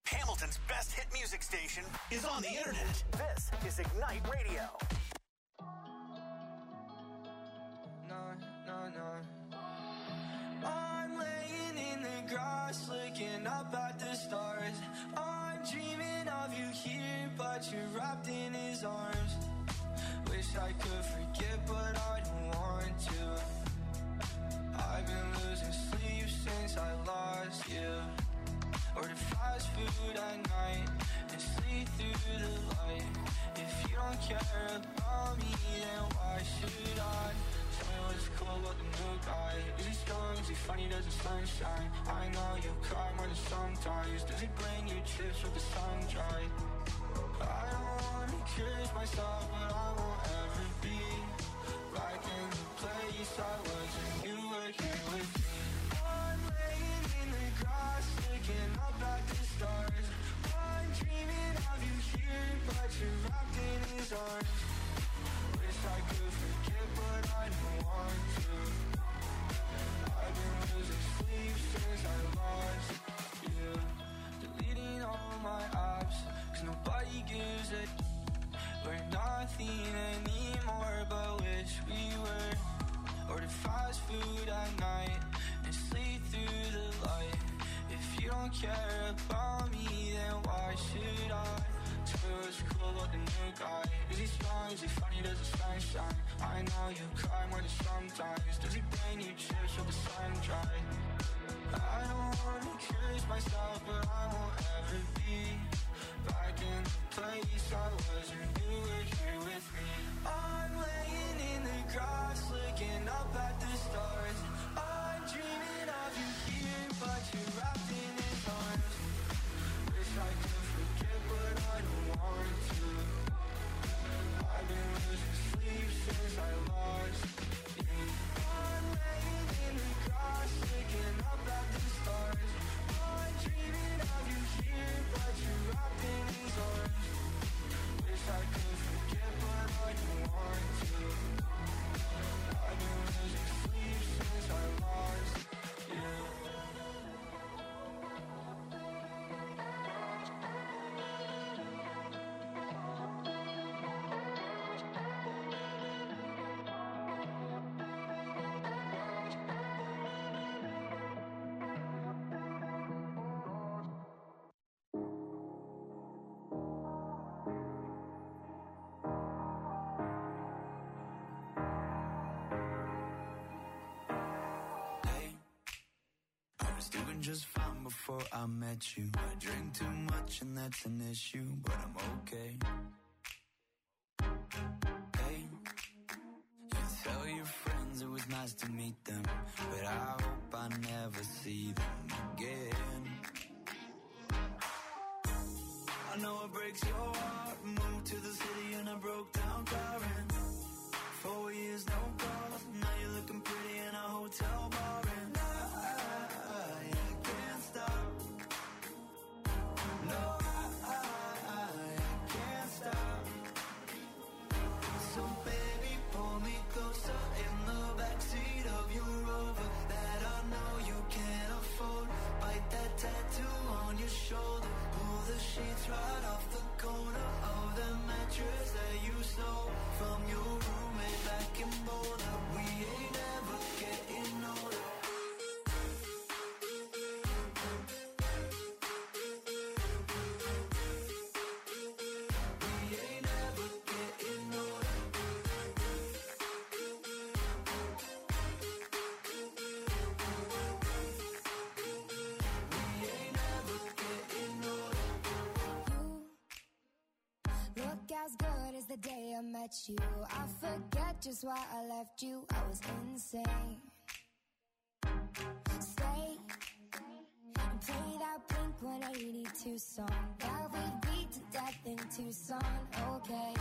Hamilton's best hit music station is on the internet. This is Ignite Radio. I'm laying in the grass, looking up at the stars. I'm dreaming of you here, but you're wrapped in his arms. Wish I could forget, but I don't want to. I've been losing sleep since I lost you. Order fast food at night and sleep through the light. If you don't care about me, then why should I? Tell me what's cool about the new guy. Is he strong? Is he funny? Does the sun shine? I know you cry more than sometimes. Does he bring you chips with the sun dry? I don't wanna curse myself, but I won't ever be back in the place I was when you were here with me. I'm laying in the grass, looking up at the stars. I'm dreaming of you here, but you're wrapped in his arms. Wish I could forget, but I don't want to. I've been losing sleep since I lost you. Deleting all my apps, cause nobody gives a. We're nothing anymore, but wish we were. Order fast food at night and sleep through the light. If you don't care about me, then why should I? Tell me what's cool about the new guy. Is he strong? Is he funny? Does the sun shine? I know you cry more than sometimes. Does he bring you chips with the sun dry? I don't wanna curse myself, but I won't ever be back in the place I was when you were here with me. I'm laying in the grass, looking up at the stars. I'm dreaming of you here, but you're wrapped in his arms. Wish I could forget, but I don't want to. I've been losing sleep since I lost you. I'm laying in the grass, looking up at the stars. I'm dreaming of you here, but you're wrapped in his arms. Wish I could forget, but I don't want to. I've been losing sleep since I lost you. Doing just fine before I met you. I drink too much and that's an issue, but I'm okay. Hey, you tell your friends it was nice to meet them, but I hope I never see them again. I know it breaks your heart. Moved to the city and I broke down crying. 4 years no calls, now you're looking pretty in a hotel bar, and I can't stop. No, I can't stop. So baby, pull me closer in the backseat of your Rover that I know you can't afford. Bite that tattoo on your shoulder. Pull the sheets right off the corner of the mattress that you stole from your roommate back in Boulder. We ain't ever getting older. We ain't ever getting older. We ain't ever getting older. Look as good as the day I met you. I forget just why I left you. I was insane. Stay and play that Blink 182 song that we beat to death in Tucson. Okay.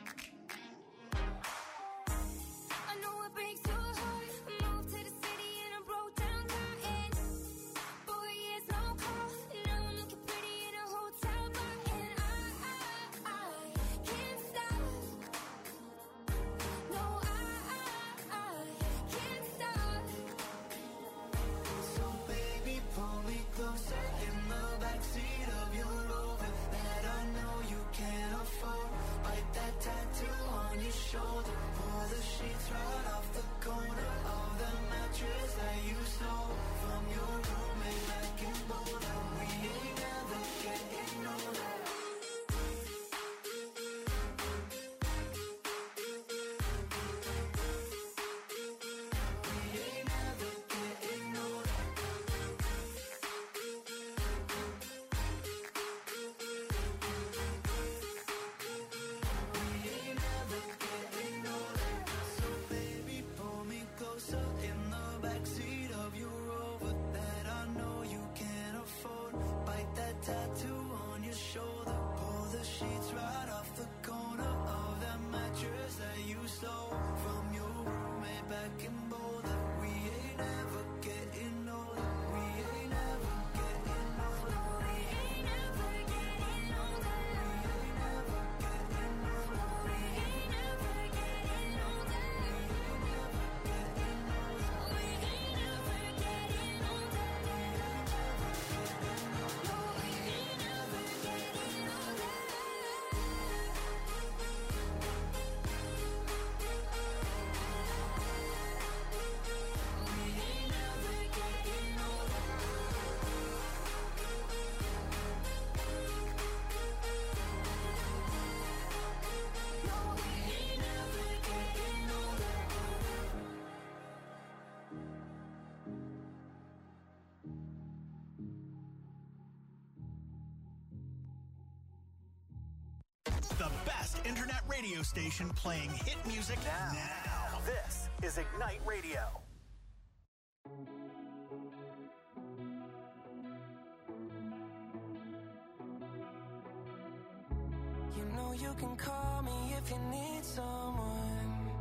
I know it breaks your heart. I moved to the city and I broke down crying. 4 years no call. Now I'm looking pretty in a hotel bar, and I can't stop. No, I can't stop. So baby, pull me closer in the backseat of your The best internet radio station playing hit music now. This is Ignite Radio. You know you can call me if you need someone.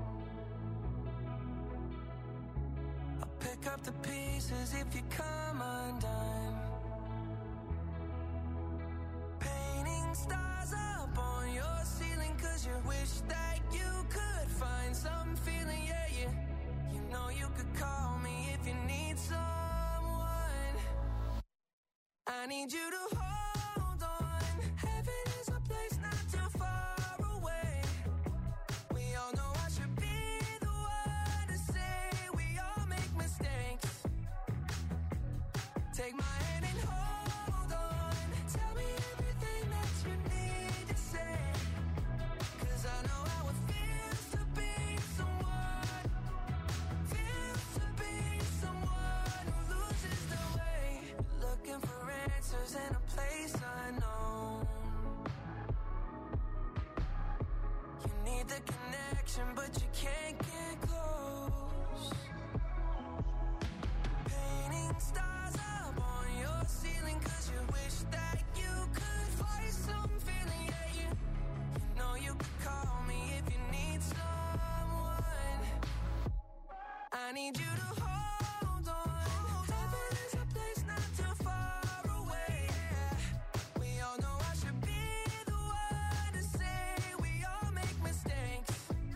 I'll pick up the pieces if you come undone. Painting stars up on your ceiling 'cause you wish that you could find some feeling, yeah. You know you could call me if you need someone. I need you to hold on. Heaven is a place not too far away. We all know I should be the one to say we all make mistakes. Take my hand and hold on. Tell me everything that you need to say. 'Cause I know how it feels to be someone. Feels to be someone who loses their way. Looking for answers in a place unknown. You need the connection, but you can't get close. Painting stars up on your ceiling 'cause you wish that you could find some feeling, yeah. You know you could call me if you need someone. I need you to hold on. Heaven is a place not too far away. We all know I should be the one to say we all make mistakes.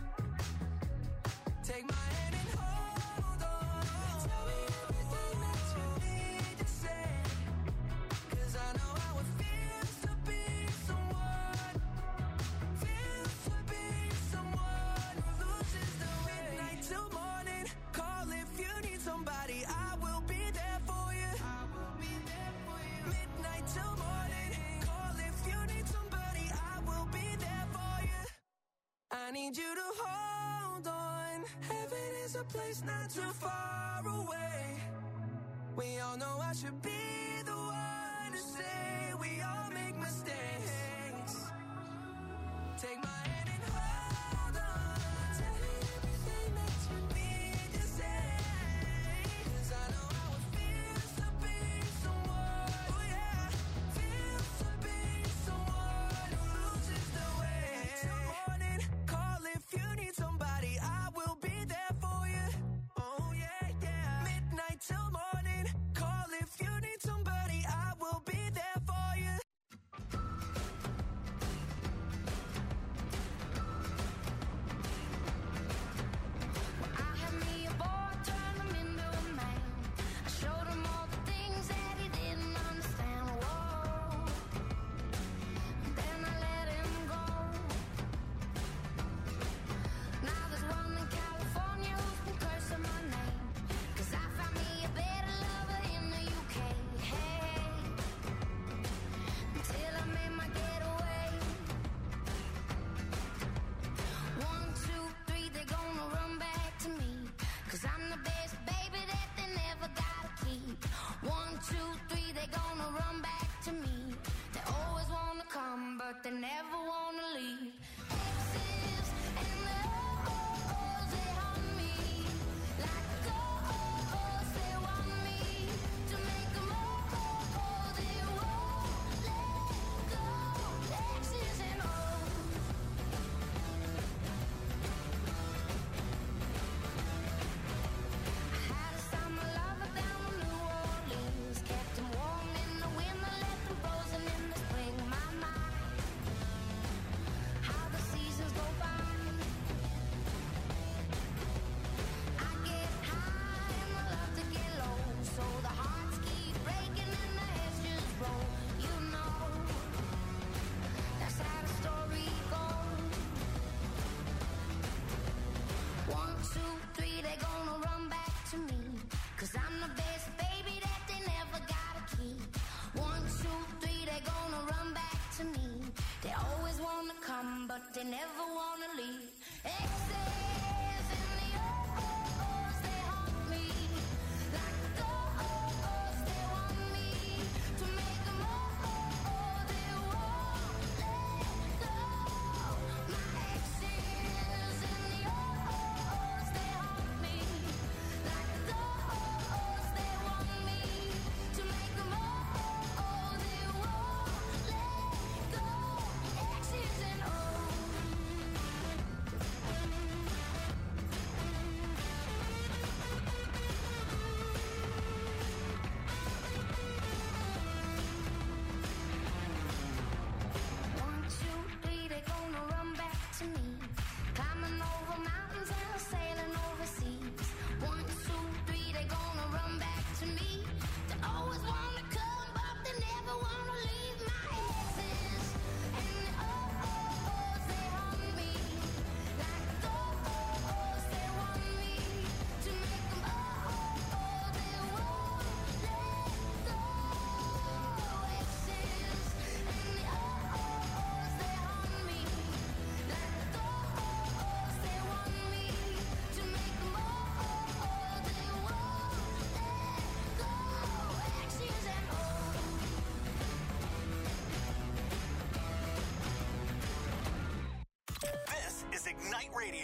Take my hand and hold on. Tell me everything that you need to say. 'Cause I know how it feels to be someone. Feels to be someone who loses the way. Midnight till morning. Call if you need somebody. I will be there for you. I will be there for you. Midnight till morning. Call if you need somebody. I will be there for you. I need you to hold on. Heaven is a place not too far away. We all know I should be the one to say we all make mistakes. Take my hand and hold on. Tell me everything that you need to say. 'Cause I know how it feels to be someone. Oh yeah, feels to be someone who loses the way. Till morning, call if you need somebody. I will be there for you. Oh yeah, yeah. Midnight till morning, call if you need somebody. I will be there for you. I had me a boy, turned him into a man. I showed him all the things that he didn't understand. Whoa. Then I let him go. Now there's one in California who's been cursing my name. 'Cause I found me a better lover in the UK. Hey, until I made my getaway. 1, 2, 3, they're gonna run back to me. 'Cause I'm the best baby that they never gotta keep. 1, 2, 3, they're gonna run back to me. They always wanna come, but they never wanna leave. Exes and the oh-ohs, they haunt me. Like ghosts, they want me to make them oh-oh, they won't let go. Exes and O's. I had a summer lover down in New Orleans. Kept him warm in the winter, left him frozen in the spring. My mind, how the seasons go by. I get high and I love to get low. So the hearts keep breaking and the heads just roll. You know, that's how the story goes. 1, 2, 3, they're gonna run back to me. 'Cause I'm the best baby that they never gotta keep. 1, 2, 3, they're gonna run back to me. They always wanna come, but they never wanna leave. Exes and the oh-ohs, they haunt me. Like ghosts, they want me to make them oh-oh, they won't let go.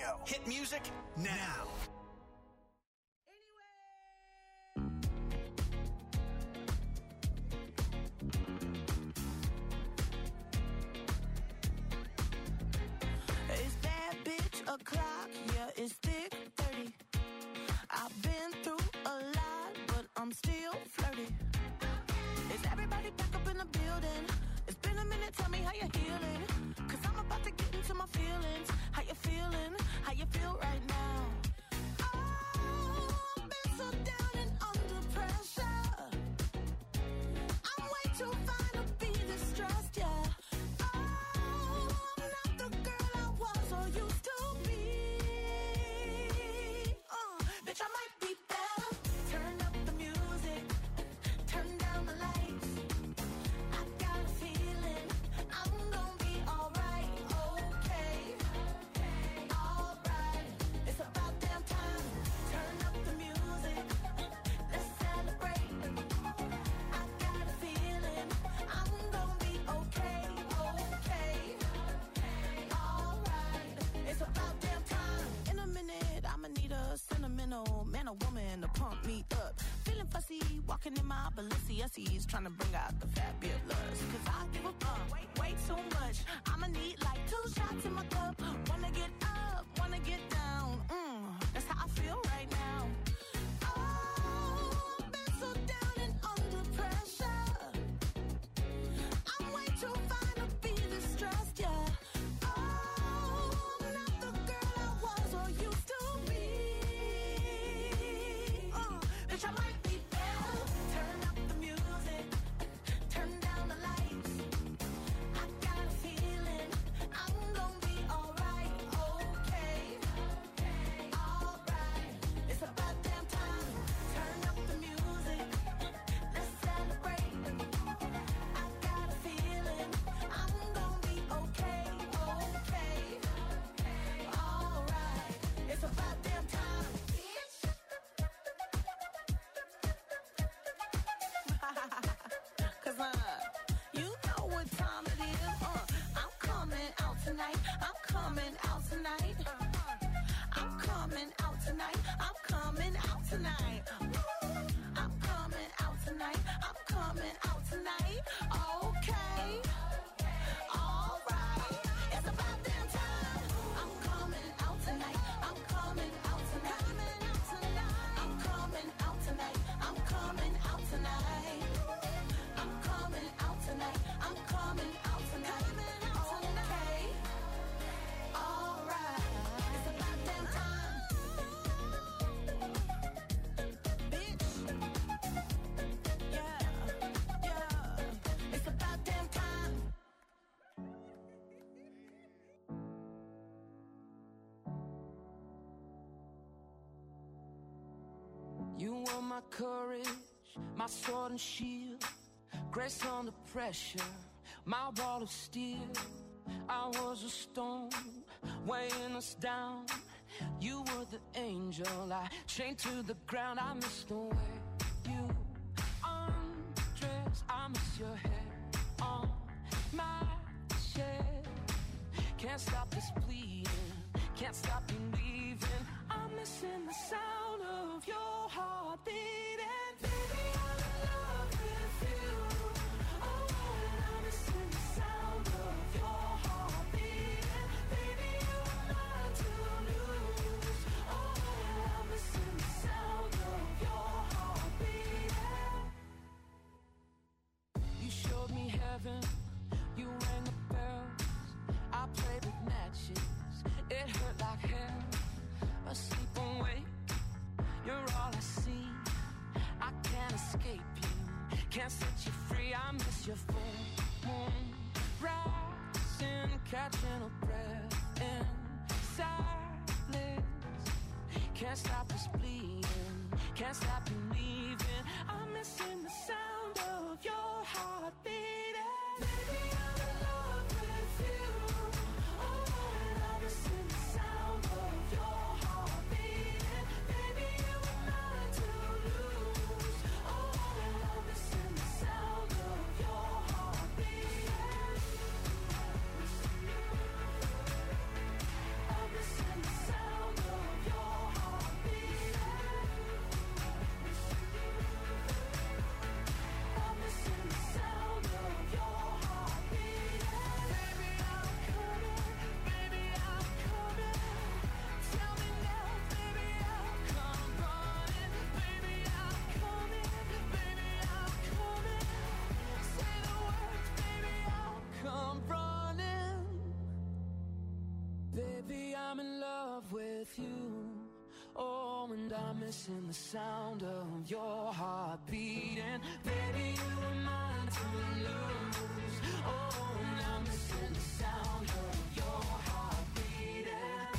Radio. Hit music now. It's that bitch o'clock, yeah, it's thick 30. I've been through a lot, but I'm still flirty. Is everybody back up in the building? It's been a minute, tell me how you're healing. Cause I'm about to get into my feelings. How you feeling? How you feel right now? Oh, I've been so down and under pressure. I'm way too fine to be distressed, yeah. Bitch, I might be better. Turn up the music, turn down the lights. I got a feeling I'm gonna be alright, okay, alright. It's about damn time. Turn up the music, let's celebrate. I got a feeling I'm gonna be okay, alright. It's about damn time. In a minute, I'ma need a sentimental man or woman to pump me up. Feeling fussy, walking in my Balenciennes, trying to bring out the fabulous. Cause I give a fuck way too much. I'ma need like 2 shots in my cup. Wanna get up, wanna get down. That's how I feel right now. Oh, I've been so down and under pressure. I'm way too fine to be distressed, yeah. I might be better. Turn up the music, turn down the lights. I got a feeling I'm gonna be alright, okay, alright. It's about damn time. Turn up the music, let's celebrate. I got a feeling I'm gonna be okay, alright. It's about damn time. Cause you know what time it is. I'm coming out tonight. I'm coming out tonight. I'm coming out tonight. I'm coming out tonight. I'm coming out tonight. I'm coming out tonight. Okay. Alright. It's about damn time. I'm coming out tonight. I'm coming out tonight. I'm coming out tonight. I'm coming out tonight. I'm coming out tonight. I'm coming out tonight. Okay. Alright. It's about damn time. Bitch. Yeah. It's about damn time. You are my courage, my sword and shield, grace under pressure, my wall of steel. I was a stone, weighing us down. You were the angel, I chained to the ground. I miss the way you undress. I miss your hair on my shed. Can't stop this bleeding, can't stop believing. I'm missing the sound of your heart beating. Baby, I'm in love with you. Oh, and I'm missing the sound of your heart beating. Baby, you are mine to lose. Oh, and I'm missing the sound of your heart beating. You showed me heaven, you rang the bells. I played with matches, it hurt like hell. Asleep awake, you're all I see. I can't escape you, can't set you free. I miss your full moon rising, catching a breath in silence. Can't stop this bleeding, can't stop believing. I'm missing the sound of your heart beating. Baby, I'm in love with you. Oh, and I'm missing the sound of your heart beating. Baby, you are mine to lose. Oh, and I'm missing the sound of your heart beating. I'm missing the sound. missing the sound of your heart beating. Baby, you were mine to lose. Oh, and I'm missing the sound of your heart beating.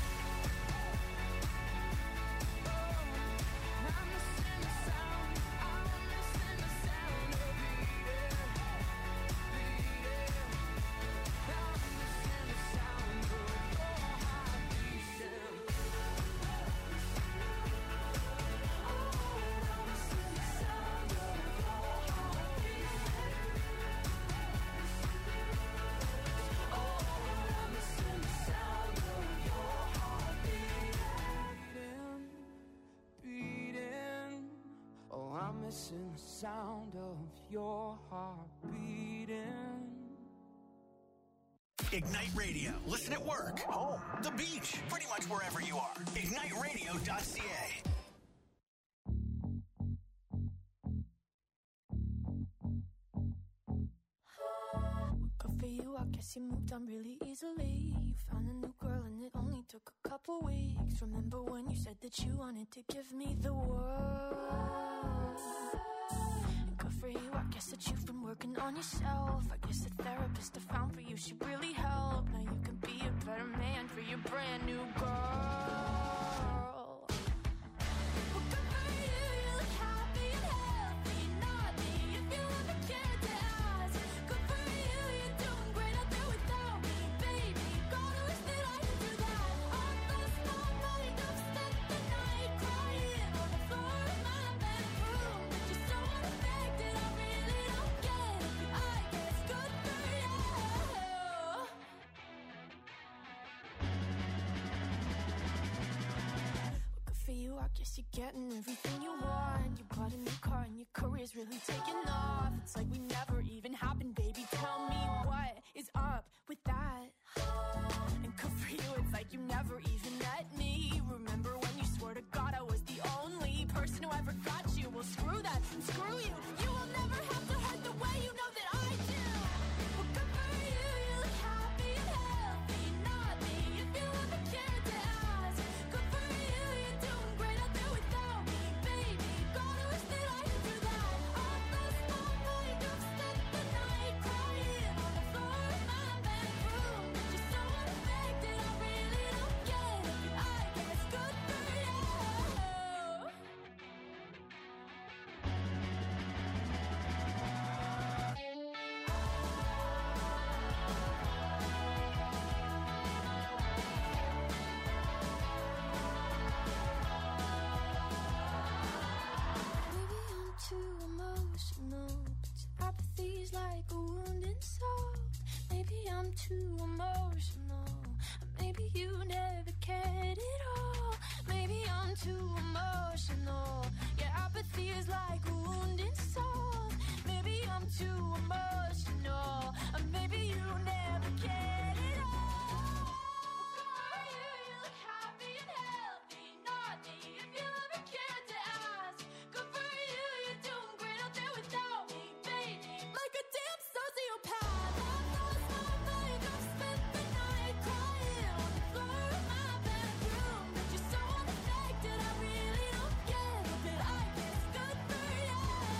Oh, I'm missing the sound. I'm missing the sound of beating, beating. I'm missing the sound of your heart beating. Missing the sound of your heart beating. Ignite Radio. Listen at work, home, the beach, pretty much wherever you are. IgniteRadio.ca. Good for you, I guess you moved on really easily. You found a new girl and it only took a couple weeks. Remember when you said that you wanted to give me the world? And good for you, I guess that you've been working on yourself. I guess the therapist I found for you should really help. Now you can be a better man for your brand new girl. Well, good for you, you look happy and healthy. Not me, if you ever cared to ask. Good for you, you're doing great out there without me, baby. Gotta wish that I could do that. I lost my mind, I've spent the night crying on the floor of my bedroom. But you're so unaffected, I really don't get it. I guess good for you. Good for you, I guess you're getting everything you want. You bought a new car and your career's really taking off. It's like we never even happened, baby. Tell me what is up with that? And good for you, it's like you never even met me. Remember when you swore to God I was the only person who ever got you? Well, screw that, and screw you. You will never have to hurt the way you know that I do. Well, good for you, you look happy and healthy. Not me, if you ever cared to ask. Good for you, you're doing great out there without me, baby. Gotta wish that I could do that. I lost my mind, I've spent the night crying on the floor of my bedroom. But you're so unaffected, I really don't get it. I guess good for you. Maybe I'm too emotional, but your apathy's like a wounded soul. Maybe I'm too emotional, maybe you never cared at all. Maybe I'm too emotional, your apathy is like a wounded soul. Maybe I'm too emotional, maybe you never cared at all. You look happy and healthy, not me, if you ever cared to ask. Good for you, you're doing great out there without me, baby. Like a damn sociopath. I lost my mind, I've spent the night crying on the floor of my bedroom. But you're so unaffected, I really don't get it. But I guess good for you.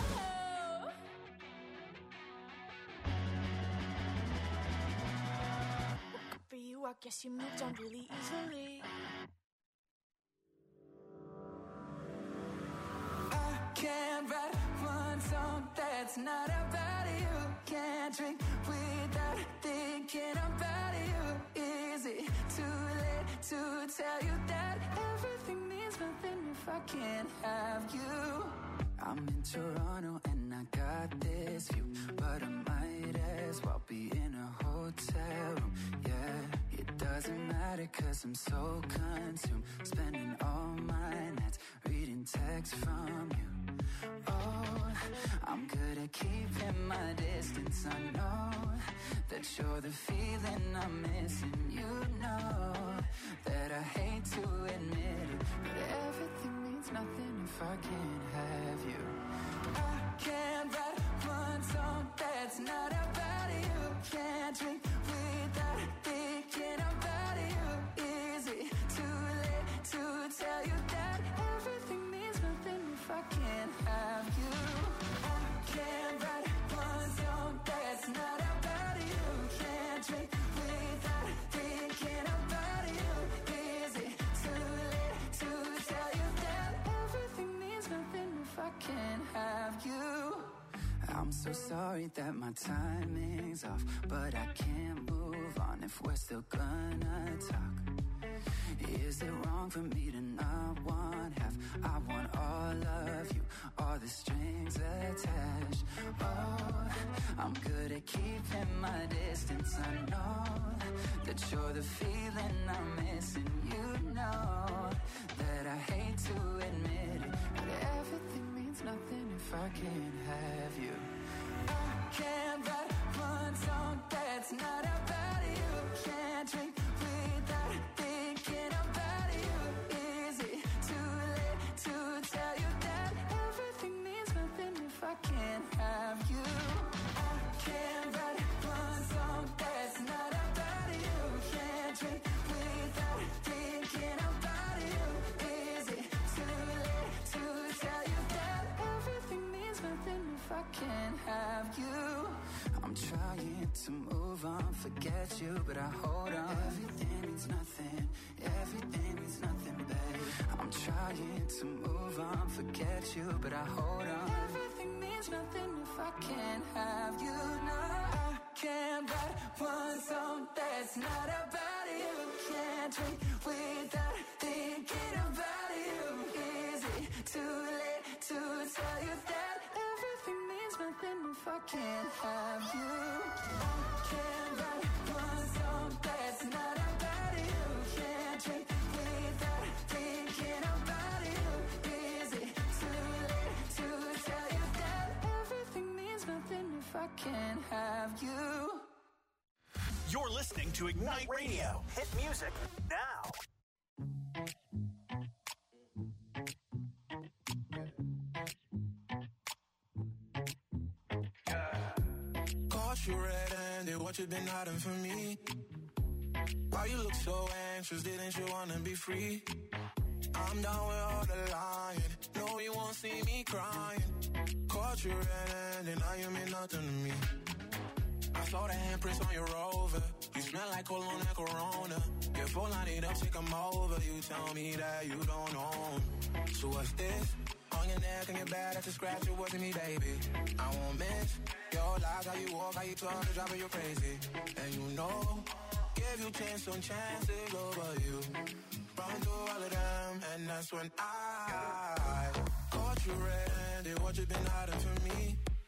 Good for you, I guess you moved on really easily. I can't write one song that's not about you. Can't drink without thinking about you. Is it too late to tell you that everything means nothing if I can't have you? I'm in Toronto and I got this view, but I might as well be in a hotel room. Yeah, it doesn't matter 'cause I'm so consumed, spending all my nights reading texts from you. Oh, I'm good at keeping my distance. I know that you're the feeling I'm missing. You know that I hate to admit it, but everything means nothing if I can't have you. I can't write one song that's not about you. Can't drink without thinking about you. Is it too late to tell you that everything means nothing I'm so sorry that my timing's off, but I can't move on if we're still gonna talk. Is it wrong for me to not want half? I want all of you, all the strings attached. Oh, I'm good at keeping my distance. I know that you're the feeling I'm missing. You know that I hate to admit it, but everything means nothing if I can't have you. I can't write one song that's not about you. Can't drink without thinking about you. Is it too late to tell you that everything means nothing if I can't have you? I can't write one song that's not about you. Can't drink without thinking about you. Is it too late to tell you that everything means nothing if I can't have you? I'm trying to move on, forget you, but I hold on. Everything means nothing, everything means nothing, babe. I'm trying to move on, forget you, but I hold on. Everything means nothing if I can't have you. No, I can't write one song that's not about you. Can't drink without thinking about you. Is it too late to tell you that everything means nothing if I can't have you? I can't write one song that's not about you. Can't drink without thinking about you. Is it too late to tell you that everything means nothing if I can't have you? You're listening to Ignite Radio. Hit music now. Caught you red-handed, what you been hiding from me? Why you look so anxious, didn't you wanna be free? I'm down with all the lying, no you won't see me crying. Caught you red-handed, now you mean nothing to me. I saw the handprints on your Rover, you smell like cologne and Corona. Your phone light up, take 'em over, you tell me that you don't own. So what's this? On your neck and your back, that's a scratch, it wasn't me, baby. I won't miss your lies, how you walk, how you talk, it's driving you crazy. And you know, give you chance on chances over you. Run through all of them, and that's when I caught you red-handed, what you been hiding from me?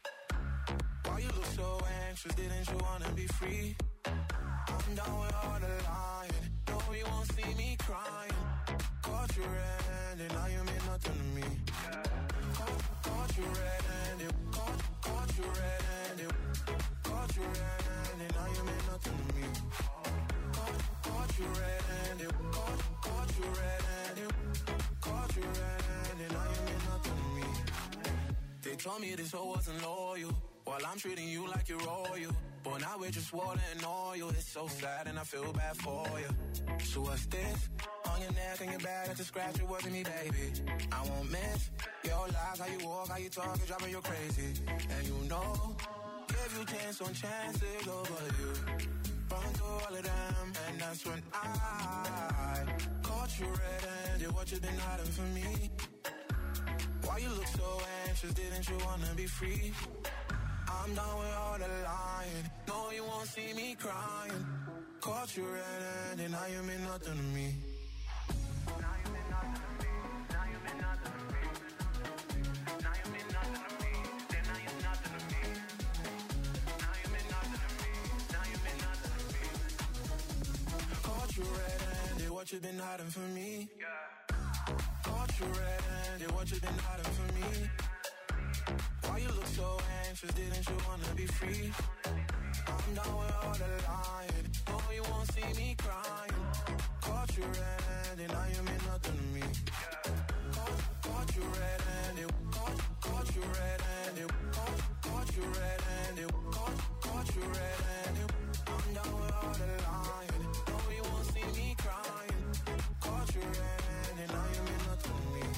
Why you look so anxious, didn't you wanna be free? I'm down with all the lying, no you won't see me crying. Caught you red-handed, now you mean nothing to me. Caught you red-handed, caught you red-handed, caught you red-handed, now you mean nothing to me. Caught you red-handed, caught you red-handed, caught you red-handed, now you mean nothing to me. They told me this hoe wasn't loyal, while I'm treating you like you're royal. But now we're just water and oil. It's so sad and I feel bad for you. So what's this? On your neck and your back, that's a scratch, it wasn't me, baby. I won't miss your lies, how you walk, how you talk, it's driving you crazy. And you know, give you chance on chances over you. Run through all of them, and that's when I caught you red-handed, what you been hiding from me? Why you look so anxious, didn't you wanna be free? I'm done with all the lying, no you won't see me crying. Caught you red-handed, now you mean nothing to me. Now you mean nothing to me, now you mean nothing to me. Now you mean nothing to me, then now you're nothing to me. Now you mean nothing to me, now you mean nothing to me. Caught you red-handed, what you been hiding from me? Caught you red-handed, what you been hiding from me? Why you look so anxious, didn't you wanna be free? I'm down with all the lying, no you won't see me crying. Caught you red-handed, now you mean nothing to me. Caught you red-handed, caught you red-handed, caught you red-handed, caught you red-handed. I'm down with all the lying, no you won't see me crying. Caught you red-handed, now you mean nothing to me.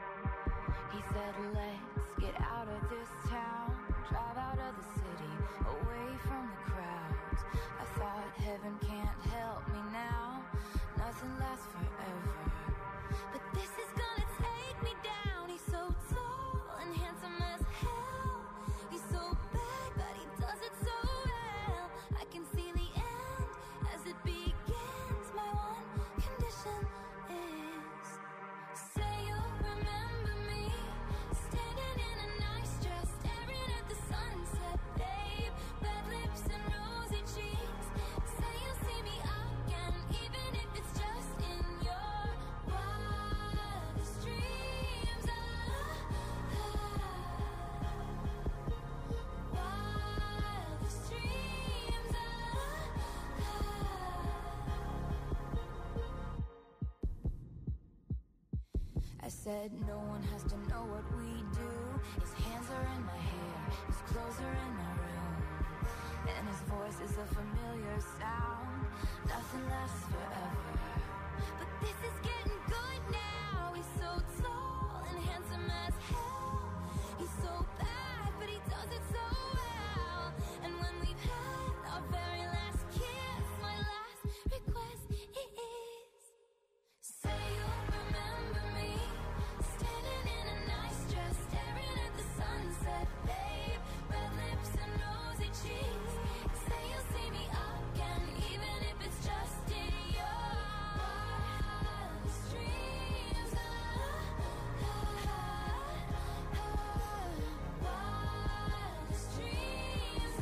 He said, let's get out of this town, drive out of the city, I said no one has to know what we do. His hands are in my hair, his clothes are in my room, and his voice is a familiar sound. Nothing lasts forever, but this is getting good now. He's so tall and handsome as hell. He's so bad, but he does it so well. And when we've had our very last kiss, my last request is, say you'll remember me, standing in a nice dress, staring at the sunset, babe. Red lips and rosy cheeks. Say you'll see me again, even if it's just in your wildest dreams. Wildest dreams.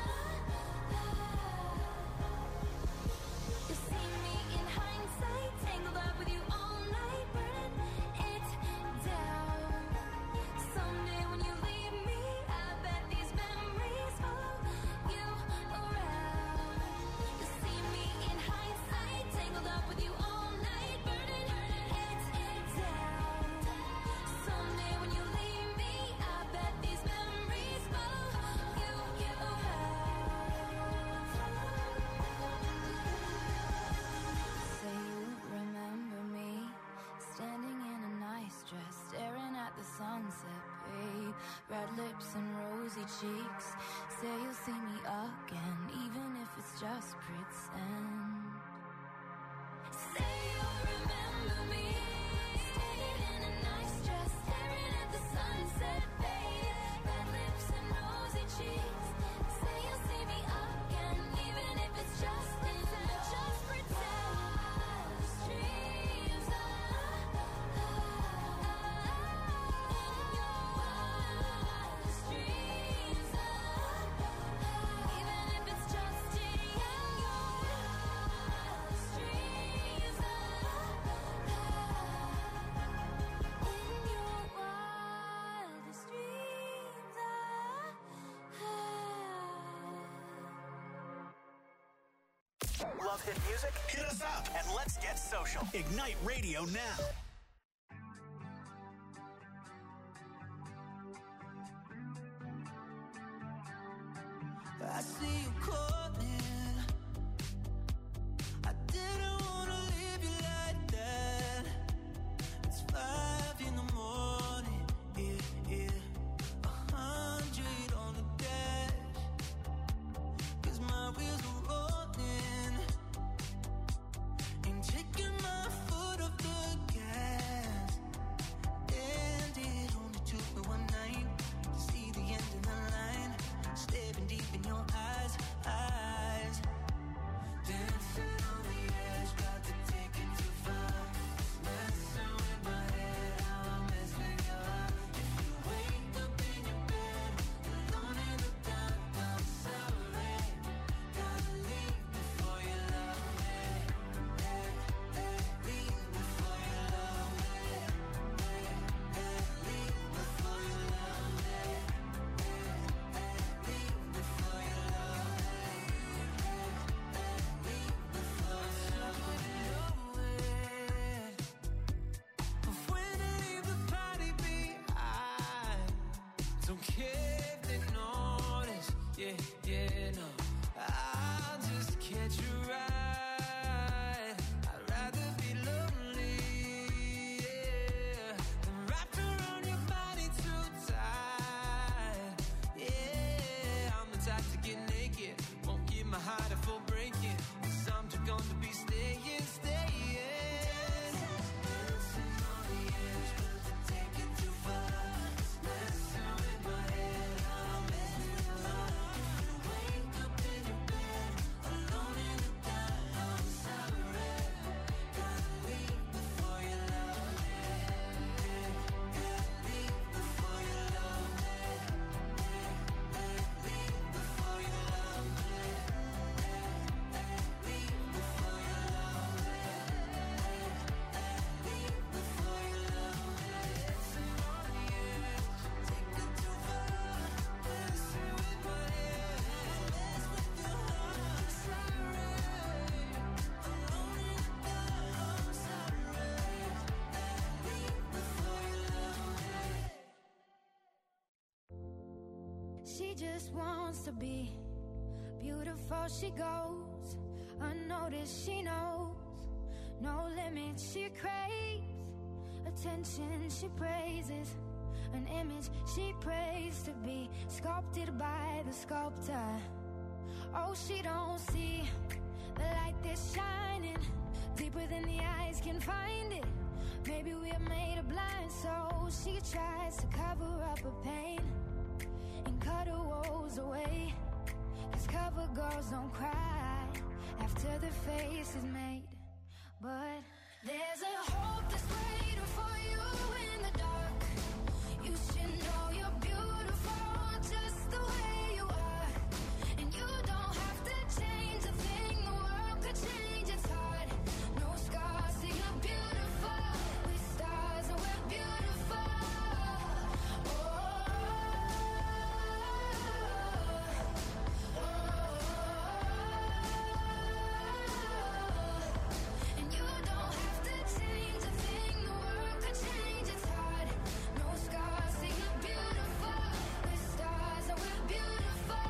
You see me in hindsight, tangled up with you all night, burning it down. Someday when you leave me, I bet these memories follow you around. You see me in hindsight, tangled up with you all night, burning it down. Someday when you leave me, I bet these memories follow you around. Say you remember me, standing in a nice dress, staring at the sunset, babe. Red lips and rosy cheeks. Say you'll see me again, even if it's just pretend. Say you'll remember me, standing in a nice dress, staring at the sunset, babe. Red lips and rosy cheeks. Say you'll see me again, even if it's just pretend. Wildest dreams. In your wildest dreams. Even if it's just in your wildest dreams. In your wildest dreams. Love hit music? Hit us up and let's get social. Ignite Radio now. I see you calling. I didn't wanna leave you like that. It's 5 in the morning, yeah. 100 on the dash, 'cause my wheels are rolling. Ain't taking my foot off the gas. And it only took me one night to see the end of the line. Staring deep in your eyes, eyes. she just wants to be beautiful. She goes unnoticed, she knows no limit. She craves attention, she praises an image she prays to be sculpted by the sculptor. Oh, she don't see the light that's shining deeper than the eyes can find it. Maybe we're made of blind, so she tries to cover up her pain and cut her woes away. 'Cause cover girls don't cry after their face is made. But there's a hope that's waiting for you in the dark. You should know you're beautiful just the way you are. And you don't have to change a thing, the world could change, it's hard. No scars, so you're beautiful. With stars and we're beautiful. And you don't have to change a thing, the world could change, it's hard. No scars, so you're beautiful. With stars and we're beautiful.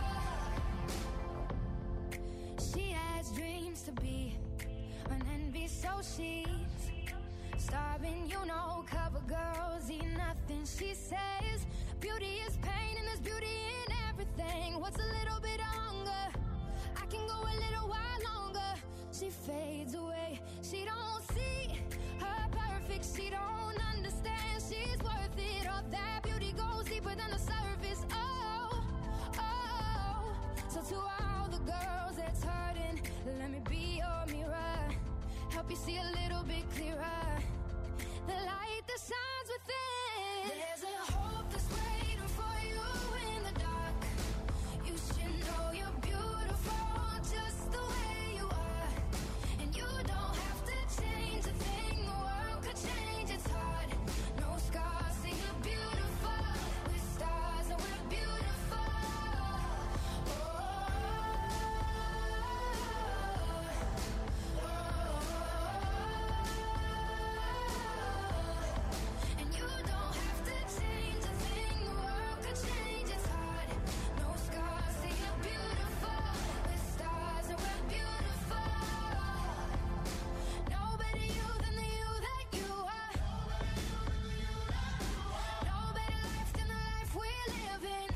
She has dreams to be an envy, so she's starving. You know, cover girls eat nothing. She says beauty is pain and there's beauty in everything. What's a little bit of hunger? I can go a little while longer. She fades away. She don't see her perfect. She don't understand she's worth it. All that beauty goes deeper than the surface. Oh, oh. So to all the girls that's hurting, let me be your mirror. Help you see a little bit clearer. The light that shines within. There's a hope that's waiting for you in the dark. You should know you're beautiful just the way you are. And you don't have to change a thing, the world could change, it's hard. No scars, so you're beautiful. With stars and we're beautiful. And you don't have to change a thing, the world could change, it's hard. No scars, so you're beautiful. With stars and we're beautiful. No better you than the you that you are. No better life than the life we're living.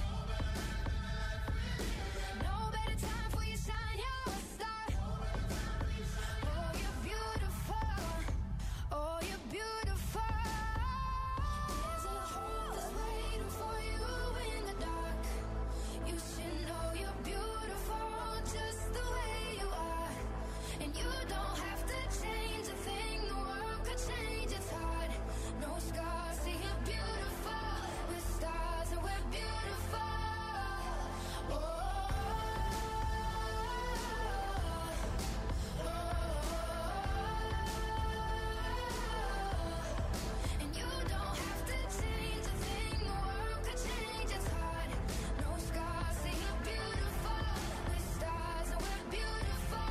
No better time for you shine, you're a star. Oh, you're beautiful. Oh, you're beautiful. There's a hope that's waiting for you in the dark. You should know you're beautiful just the way you are. And you don't have to change a thing, the world could change, it's hard. No scars, so you're beautiful. With stars and we're beautiful. And you don't have to change a thing, the world could change, it's hard. No scars, so you're beautiful. With stars and we're beautiful.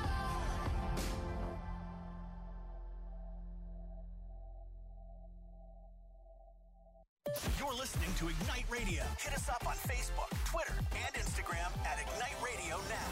You're listening to Ignite Radio. Hit us up on Facebook, Twitter, and Instagram at Ignite Radio Now.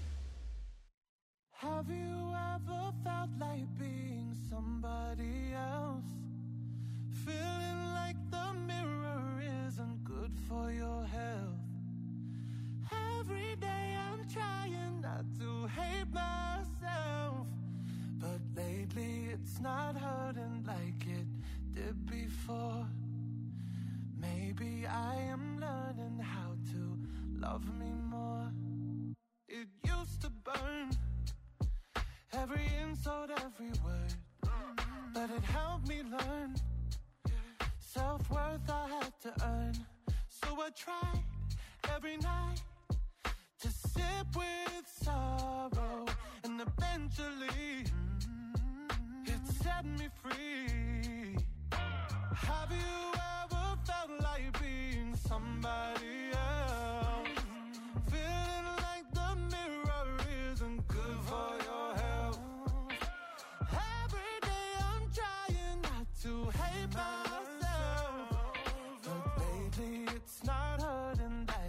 Have you ever felt like being somebody else? Feeling like the mirror isn't good for your health. Every day I'm trying not to hate myself, but lately it's not hurting like it did before. Maybe I am learning how to love me more. It used to burn, every insult, every word, but it helped me learn self-worth I had to earn. So I tried every night to sip with sorrow, and eventually it set me free. Have you ever felt like being somebody else? Feeling like the mirror isn't good for your health. Every day I'm trying not to hate myself, but lately it's not hurting like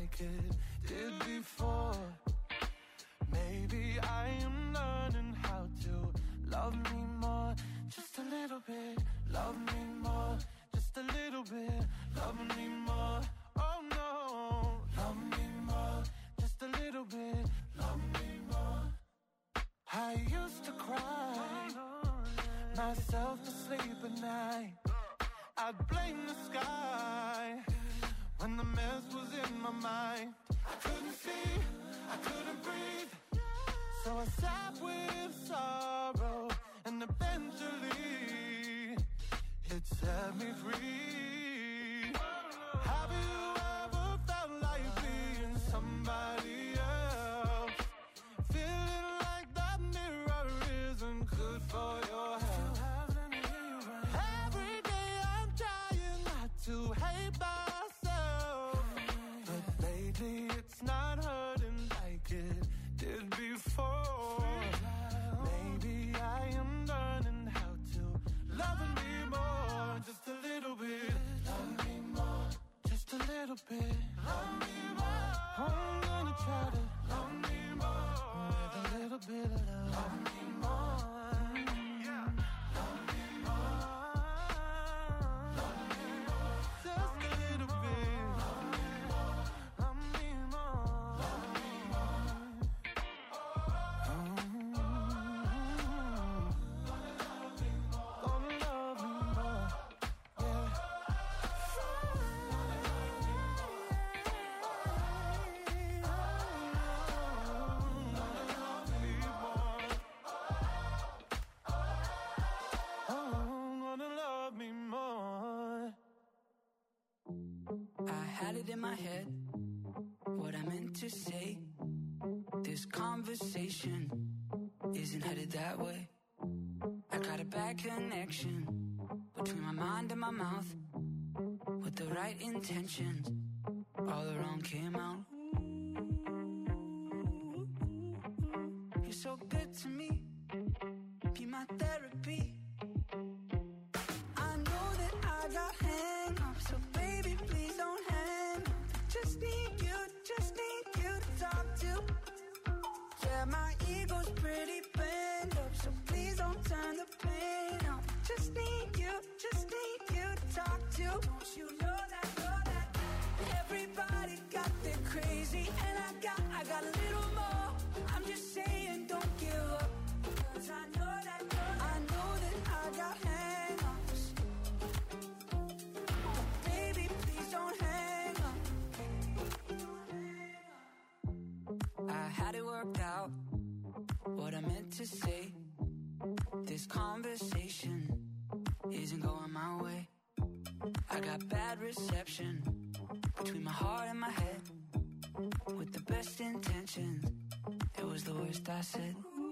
little bit. Love me more, just a little bit. Love me more, oh no. Love me more, just a little bit. Love me more. I used to cry myself to sleep at night. I'd blame the sky when the mess was in my mind. I couldn't see, I couldn't breathe, so I sat with sorrow, and eventually it set me free. Have you ever felt like being somebody else? Feeling like that mirror isn't good for your health. Every day I'm trying not to hate myself, but lately it's not hurting like it did before. Maybe I am learning how to love me more, just a little bit. Love me more, just a little bit. Love me more. I'm gonna try to love me more with a little bit of love. Love me more. Yeah. Love me more. Love me more. Just a little bit. Love me more. Love me more. Love me more. Gonna love me more. Yeah. I had it in my head, what I meant to say. This conversation isn't headed that way. I got a bad connection between my mind and my mouth. With the right intentions, all the wrong came out. You're so good to me, be my therapy. I know that I got hang-ups, so baby, please don't hang up. Just need you to talk to. Yeah, my ego's pretty bent up, so please don't turn the pain up. Just need you to talk to. Don't you know that, everybody got their crazy, and I got a little more. I'm just saying, don't give up, 'cause I know that I got hang-ups. But baby, please don't hang up. I had it worked out, what I meant to say. This conversation isn't going my way. I got bad reception between my heart and my head. With the best intentions, it was the worst I said.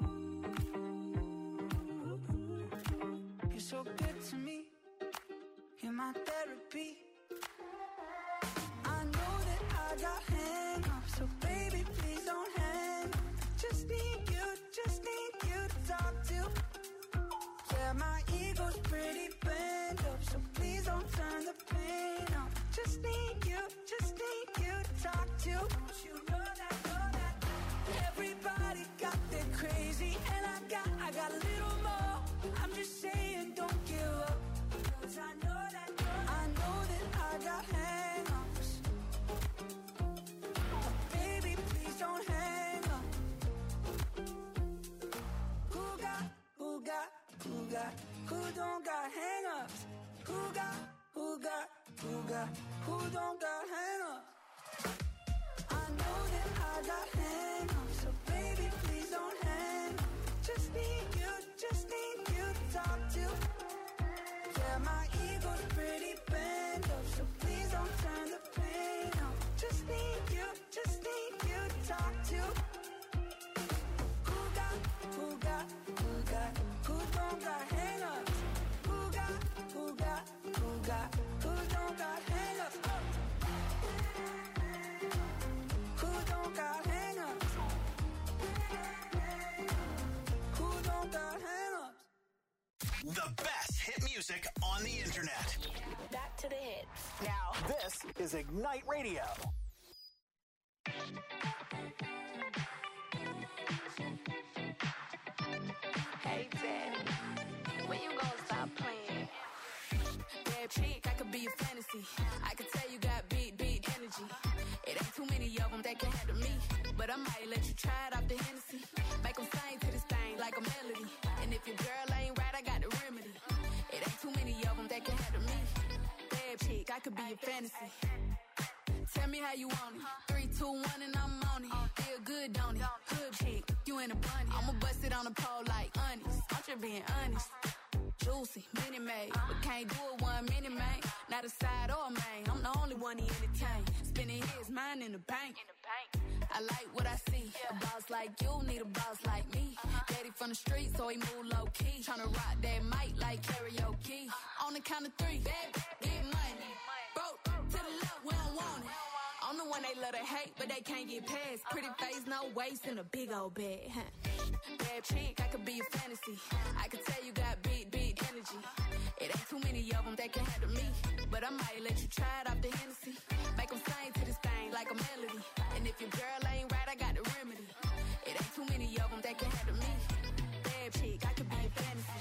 You're so good to me, you're my therapy. I know that I got hang-ups, so baby, please don't hang up. Just need you to talk to. Yeah, my ego's pretty bent up, so please don't turn the pain up. Just need you to talk to. Don't you know that, everybody got their crazy, and I got a little more. I'm just saying, don't give up, 'cause I know that I got hang-ups. But baby, please don't hang up. Who don't got hang-ups? Who don't got hang-ups? I know that I got hang-ups, so baby, please don't hang up. Just need you to talk to. Yeah, my ego's pretty bent up, so please don't turn the pain up. Just need you to talk to. Who don't got hang-ups? Who don't got hang-ups? Who don't got hang-ups? Who don't got hang-ups? The best hit music on the internet. Back to the hits. Now, this is Ignite Radio. Hey, Daddy, when you gonna stop playing? Bad chick, I could be a fantasy. I could tell you got big energy. It ain't too many of them that can handle me. But I might let you try it off the Hennessy. Make them sing to this thing like a melody. And if your girl ain't right, I got the remedy. It ain't too many of them that can handle me. Bad chick, I could be a fantasy. Tell me how you want it. 3, 2, 1 and I'm on it. Feel good, don't it? Hood chick, you in a bunny. I'ma bust it on the pole like honest. I'm just being honest. Juicy, mini made, but can't do it 1 minute, man. Not a side or a main. I'm the only one he entertain. Spending his mind in the bank. I like what I see. A boss like you need a boss like me. Daddy from the street, so he move low key. Tryna rock that mic like karaoke. On the count of 3, get money. Broke to the left, we don't want it. I'm the one they love to hate, but they can't get past. Pretty face, no waist, and a big old bag. Bad chick, I could be a fantasy. I could tell you got big energy. It ain't too many of them that can handle me. But I might let you try it off the Hennessy. Make them sing to this thing like a melody. And if your girl ain't right, I got the remedy. It ain't too many of them that can handle me. Bad chick, I could be a fantasy.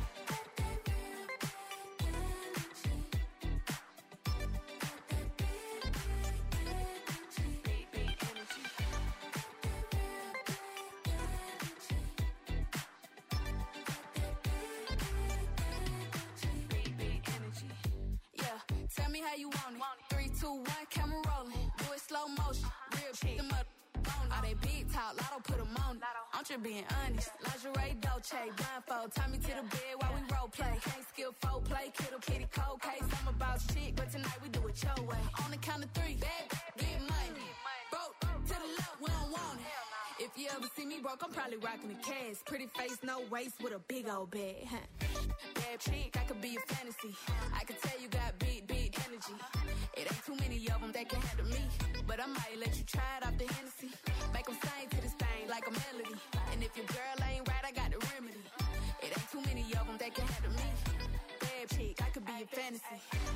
Tell me how you want it. 3, 2, 1, camera rolling. Do it slow motion. Real chick. Them up on all they big talk. Lotto put them on it. I'm just being honest. Lingerie, Dolce, blindfold. Tie me to the bed while we role play. Can't skill folk play. Kiddo, kitty, cold case. I'm about shit, but tonight we do it your way. On the count of 3, get money. Broke to the left, we don't want it. If you ever see me broke, I'm probably rocking the cash. Pretty face, no waist, with a big old bag. Bad chick, I could be a fantasy. I could tell you got big energy. It ain't too many of them that can handle me. But I might let you try it off the Hennessy. Make them sing to this thing like a melody. And if your girl ain't right, I got the remedy. It ain't too many of them that can handle me. Bad chick, I could be a fantasy.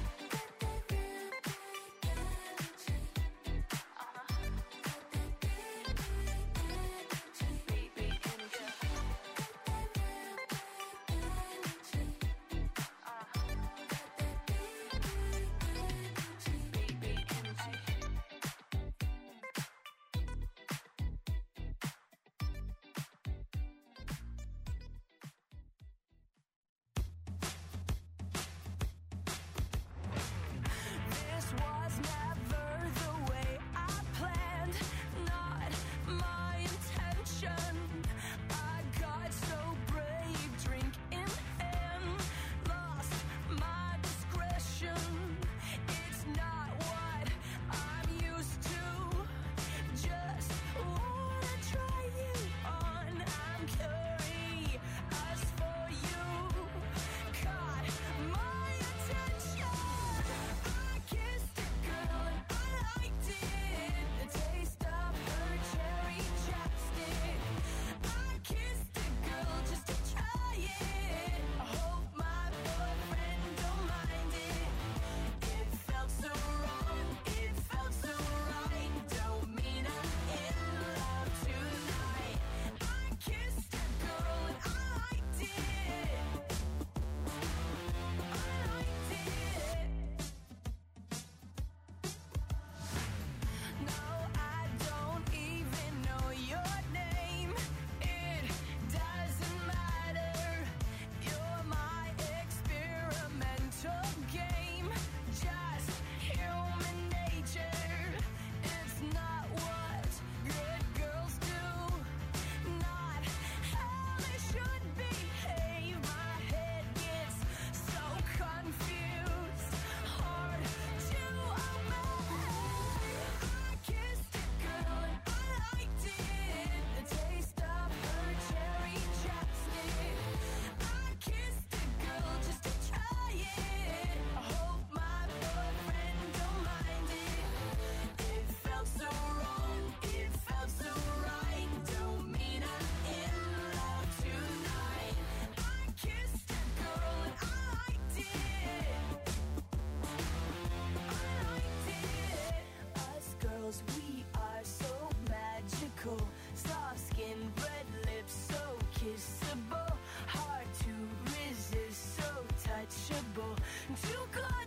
Soft skin, red lips, so kissable. Hard to resist, so touchable. Too good.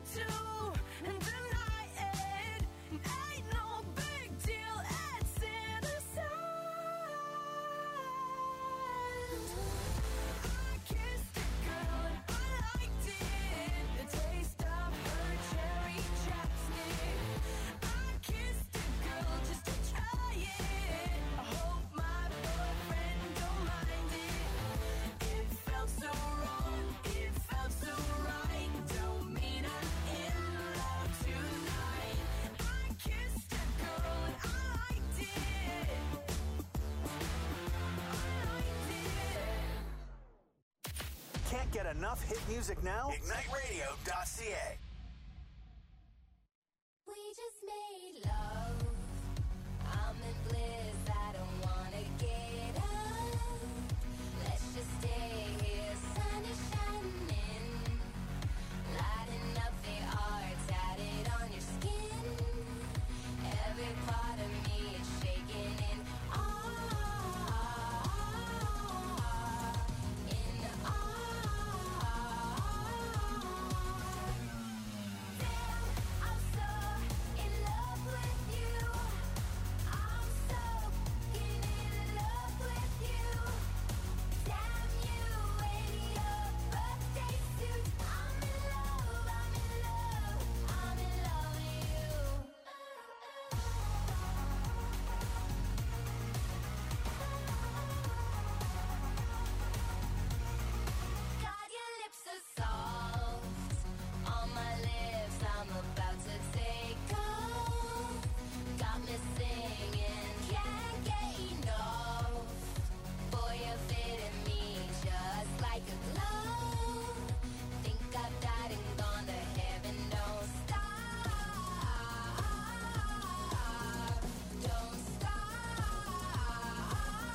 Can't get enough hit music now? IgniteRadio.ca. We just made love. I'm in bliss. I don't wanna get up. Let's just stay here. Sun is shining, lighting up the art tatted on your skin. Every part of me is shaking in awe, in awe. Damn, I'm so in love with you. I'm so in love with you. Damn you in your birthday suit. I'm in love, I'm in love, I'm in love with you. God, your lips are soft on my lips. I'm about to take off. Got me singing, can't get enough. Boy, you're fitting me just like a glove. Think I've died and gone to heaven. Don't stop, don't stop.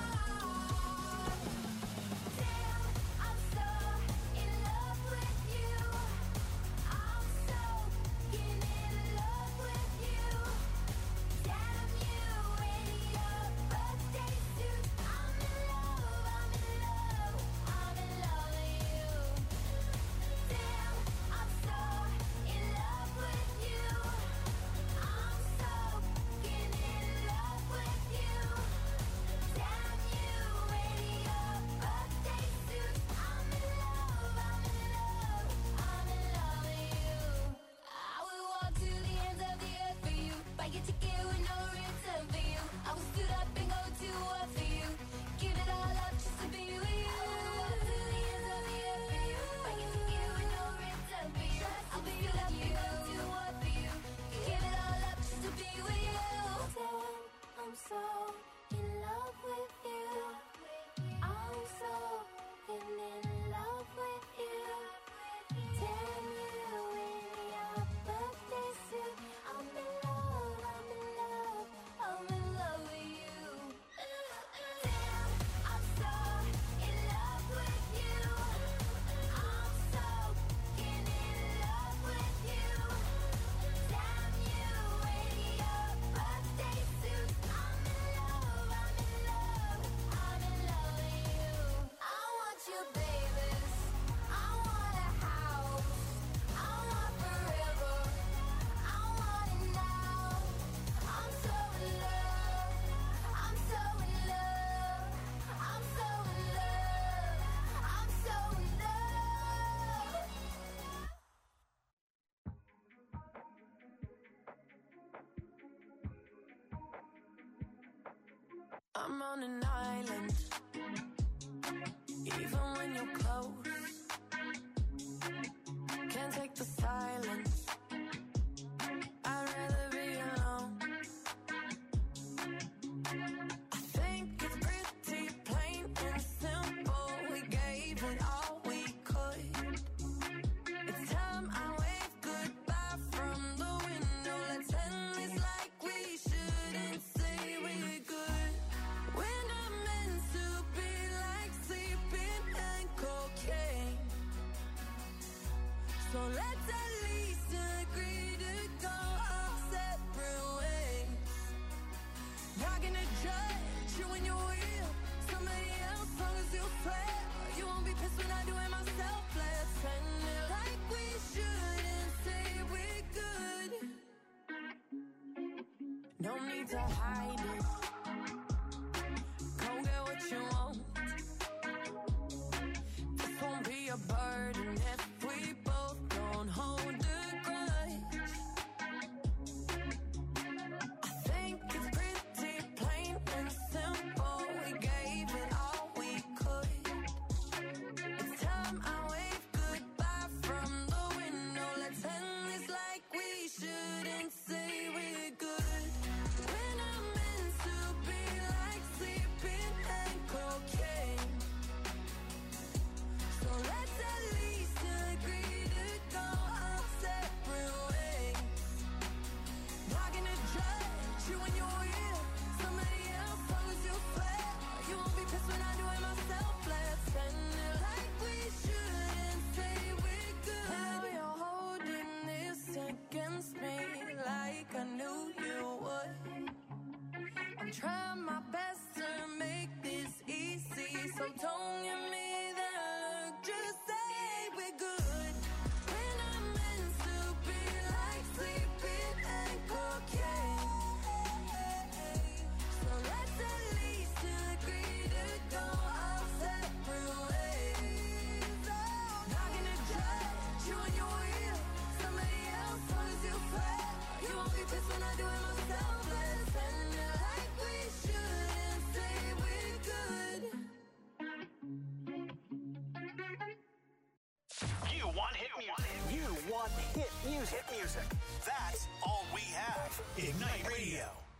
Damn, I'm so in love with you. I'm so in love with you. Damn you in your birthday suit. I'm in love, I'm in love, I'm in love with you. Damn, I'm so in love with you. I'm so in love with you. Damn you in your birthday suit. I'm in love, I'm in love, I'm in love with you. I would walk to the ends of the earth for you. Buy your ticket with no return for you. I would stood up and go to war for you. Give it all up just to be with you. I would walk to the ends of the earth for you. Buy your ticket with no return for you. I would stood up and go to war for you. Give it all up just to be with you. Damn, I'm so in love with you. I'm so in love with you. Damn you in your birthday suit. I'm in love, I'm in love, I'm in love with you. Damn, I'm so in love with you. I'm so in love with you. Damn you in your birthday suit. I'm in love, I'm in love, I'm in love with you. I want you, babies. I want a house. I want forever. I want it now. I'm so in love. I'm so in love. I'm so in love. I'm so in love. I'm on an island, even when you're close. Can't take the silence. I'd rather be alone. I think it's pretty plain and simple. We gave it all we could. It's time I wave goodbye from the window. Let's end this like we shouldn't say we're good. We're not meant to be like sleeping and cocaine. So let's at least agree to go our separate ways. Not gonna judge you when you will somebody else, long as you swear you won't be pissed when I do it myself. Let's end it like we shouldn't say we're good. No need to hide it. Go get what you want. This won't be a burden if we both don't hold a grudge. I think it's pretty plain and simple. We gave it all we could. It's time I wave goodbye from the window. Let's end this like we shouldn't say we're good. We're not meant try my best to make this easy, so don't give me that look. Just say we're good. We're not meant to be like sleeping and cocaine. So let's at least agree to go our separate ways. Not gonna judge you when you will. Somebody else knows you fair. You won't be pissed when I do it myself. Let's end it like we should and say we're good. You want hit music. You want hit music. Hit music. That's all we have. Ignite Radio.